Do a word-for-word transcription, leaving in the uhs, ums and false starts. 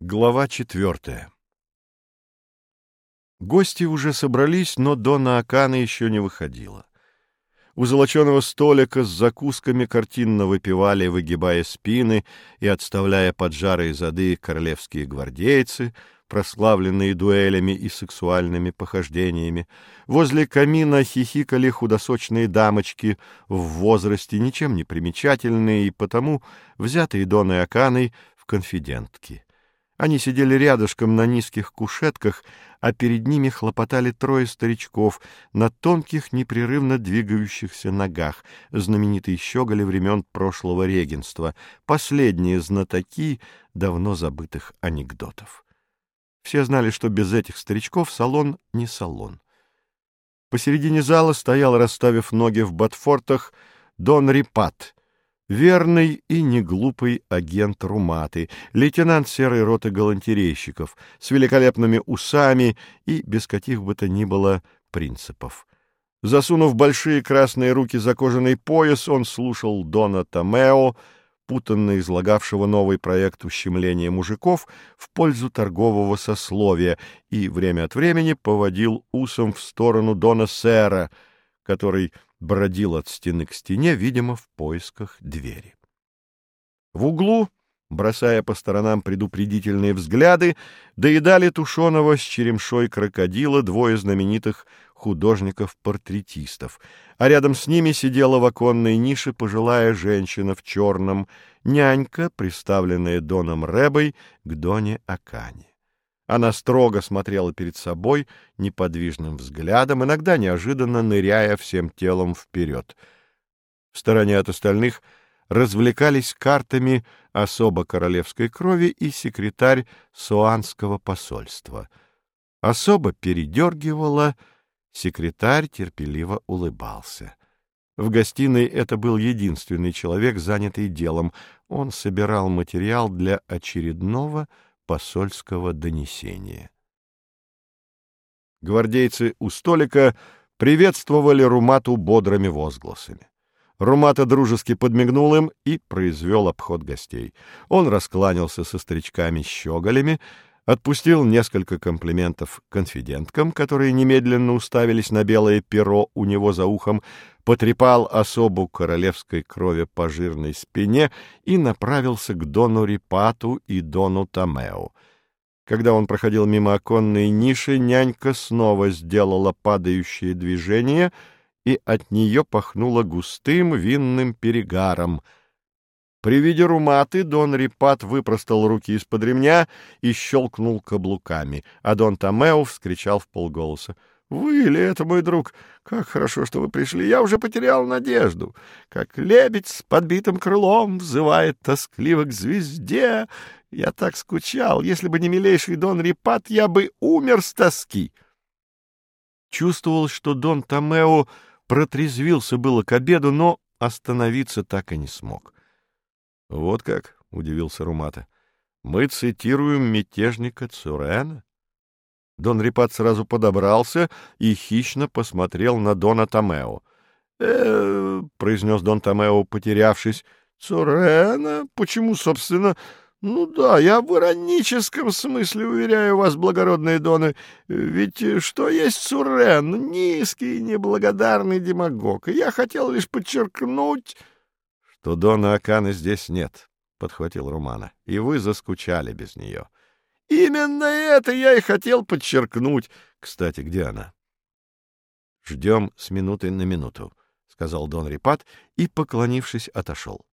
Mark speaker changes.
Speaker 1: Глава четвертая. Гости уже собрались, но Донна Акана еще не выходила. У золоченого столика с закусками картинно выпивали, выгибая спины и отставляя поджарые зады, королевские гвардейцы, прославленные дуэлями и сексуальными похождениями. Возле камина хихикали худосочные дамочки в возрасте, ничем не примечательные и потому взятые Донной Аканой в конфидентки. Они сидели рядышком на низких кушетках, а перед ними хлопотали трое старичков на тонких, непрерывно двигающихся ногах, знаменитые щеголи времен прошлого регенства, последние знатоки давно забытых анекдотов. Все знали, что без этих старичков салон не салон. Посередине зала стоял, расставив ноги в ботфортах, Дон Рипат, верный и неглупый агент Руматы, лейтенант серой роты галантерейщиков, с великолепными усами и без каких бы то ни было принципов. Засунув большие красные руки за кожаный пояс, он слушал Дона Томео, путанно излагавшего новый проект ущемления мужиков в пользу торгового сословия, и время от времени поводил усом в сторону Дона Сера, который бродил от стены к стене, видимо, в поисках двери. В углу, бросая по сторонам предупредительные взгляды, доедали тушеного с черемшой крокодила двое знаменитых художников-портретистов, а рядом с ними сидела в оконной нише пожилая женщина в черном, нянька, приставленная Доном Рэбой к Доне Акане. Она строго смотрела перед собой неподвижным взглядом, иногда неожиданно ныряя всем телом вперед. В стороне от остальных развлекались картами особо королевской крови и секретарь Суанского посольства. Особо передергивала, секретарь терпеливо улыбался. В гостиной это был единственный человек, занятый делом. Он собирал материал для очередного посольского донесения. Гвардейцы у столика приветствовали Румату бодрыми возгласами. Румата дружески подмигнул им и произвел обход гостей. Он раскланялся со старичками-щеголями, отпустил несколько комплиментов конфиденткам, которые немедленно уставились на белое перо у него за ухом, потрепал особу королевской крови по жирной спине и направился к Дону Рипату и Дону Томео. Когда он проходил мимо оконной ниши, нянька снова сделала падающее движение, и от нее пахнуло густым винным перегаром. При виде Руматы Дон Рипат выпростал руки из-под ремня и щелкнул каблуками, а Дон Томео вскричал вполголоса: «Вы ли это, мой друг? Как хорошо, что вы пришли! Я уже потерял надежду. Как лебедь с подбитым крылом взывает тоскливо к звезде. Я так скучал. Если бы не милейший Дон Рипат, я бы умер с тоски». Чувствовал, что Дон Томео протрезвился было к обеду, но остановиться так и не смог. — Вот как, — удивился Румата, — мы цитируем мятежника Цурена? Дон Рипат сразу подобрался и хищно посмотрел на Дона Томео. «Э — произнес Дон Томео, потерявшись. — Цурена? Почему, собственно? Ну да, я в ироническом смысле уверяю вас, благородные доны. Ведь что есть Цурен? Низкий, неблагодарный демагог. И я хотел лишь подчеркнуть... — Что Дона Аканы здесь нет, — подхватил Румана, — и вы заскучали без нее. — Именно это я и хотел подчеркнуть. Кстати, где она? — Ждем с минуты на минуту, — сказал Дон Рипат и, поклонившись, отошел.